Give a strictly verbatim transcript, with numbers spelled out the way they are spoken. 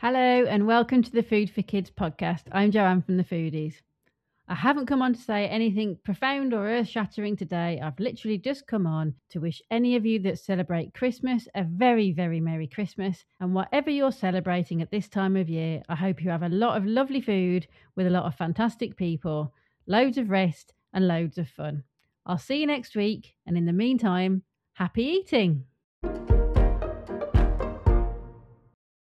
Hello and welcome to the Food for Kids podcast. I'm Joanne from The Foodies. I haven't come on to say anything profound or earth-shattering today. I've literally just come on to wish any of you that celebrate Christmas a very, very Merry Christmas. And whatever you're celebrating at this time of year, I hope you have a lot of lovely food with a lot of fantastic people, loads of rest and loads of fun. I'll see you next week. And in the meantime, happy eating.